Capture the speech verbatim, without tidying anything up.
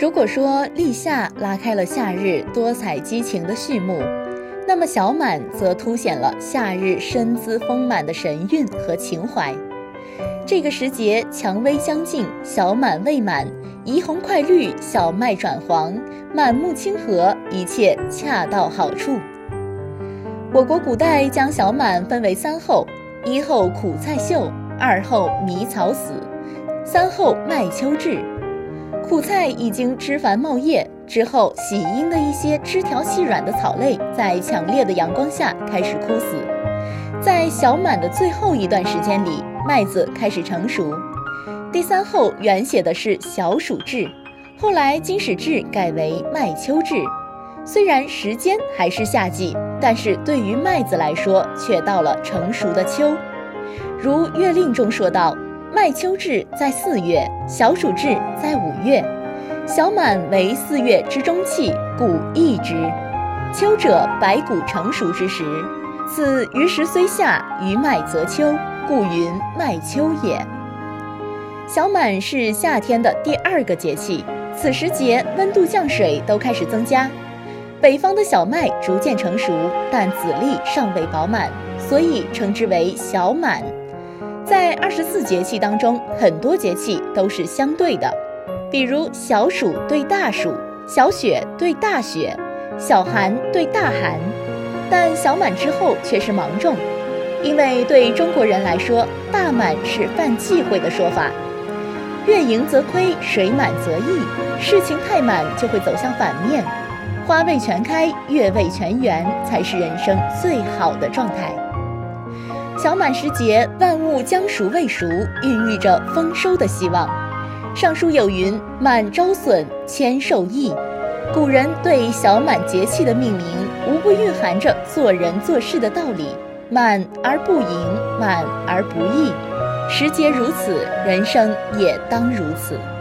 如果说立夏拉开了夏日多彩激情的序幕，那么小满则凸显了夏日身姿丰满的神韵和情怀。这个时节蔷薇将尽，小满未满，怡红快绿，小麦转黄，满目清和，一切恰到好处。我国古代将小满分为三候：一候苦菜秀，二候迷草死，三候麦秋至。苦菜已经枝繁茂叶之后，喜阴的一些枝条细软的草类在强烈的阳光下开始枯死。在小满的最后一段时间里，麦子开始成熟。第三候原写的是小暑至，后来经史志改为麦秋至。虽然时间还是夏季，但是对于麦子来说却到了成熟的秋。如《月令》中说道，麦秋至在四月，小暑至在五月。小满为四月之中气，故易之。秋者百谷成熟之时，此余时虽夏，余麦则秋，故云麦秋也。小满是夏天的第二个节气，此时节温度降水都开始增加，北方的小麦逐渐成熟，但籽粒尚未饱满，所以称之为小满。在二十四节气当中，很多节气都是相对的，比如小暑对大暑，小雪对大雪，小寒对大寒。但小满之后却是芒种，因为对中国人来说，大满是犯忌讳的说法。月盈则亏，水满则溢，事情太满就会走向反面。花未全开，月未全圆，才是人生最好的状态。小满时节，万物将熟未熟，孕育着丰收的希望。上书有云：满招损，谦受益。古人对小满节气的命名，无不蕴含着做人做事的道理。满而不盈，满而不溢。时节如此，人生也当如此。